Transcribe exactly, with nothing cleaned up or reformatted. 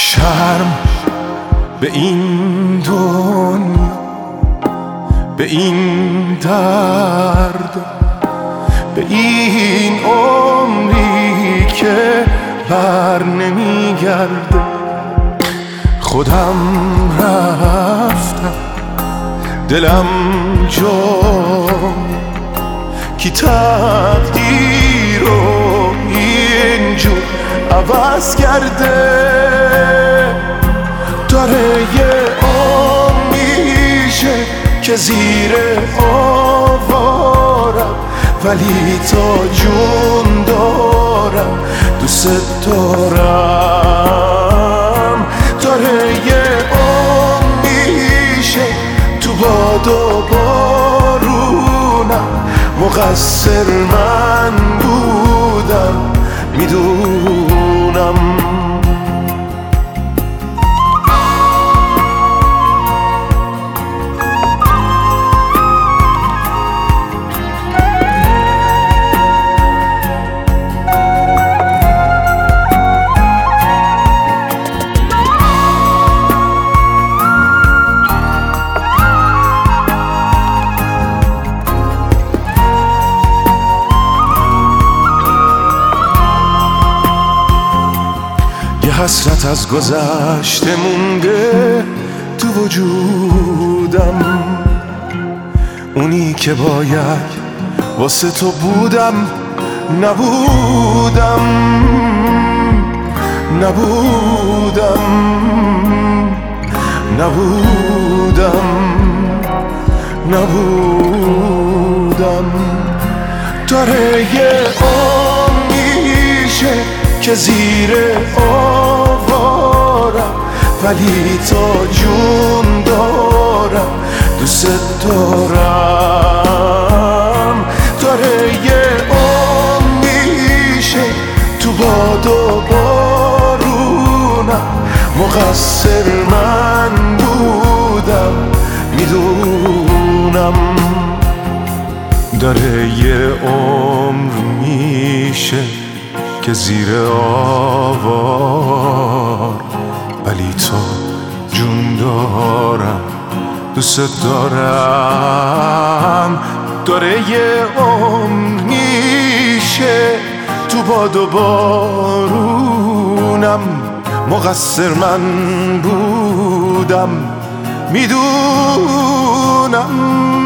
شرم به این دنیا، به این درد، به این عمری که بر نمیگرده. خودم رفتم دلم جا کی تقدیر رو اینجور عوض کرده. داره یه عمر میشه که زیر آوارم، ولی تا جون دارم دوست دارم. داره یه عمر میشه تو باد و بارونم، مقصر من بودم میدونم. حسرت از گذشته مونده تو وجودم، اونی که باید واسه تو بودم نبودم نبودم نبودم نبودم. داره یه عمر میشه که زیر آوارم، ولی تا جون دارم دوست دارم. داره یه عمر میشه تو باد و بارونم، مقصر من بودم میدونم. داره یه عمر میشه که زیر آوار، ولی تو جون دارم دوست دارم. داره یه عمر میشه تو باد و بارونم، مقصر من بودم میدونم.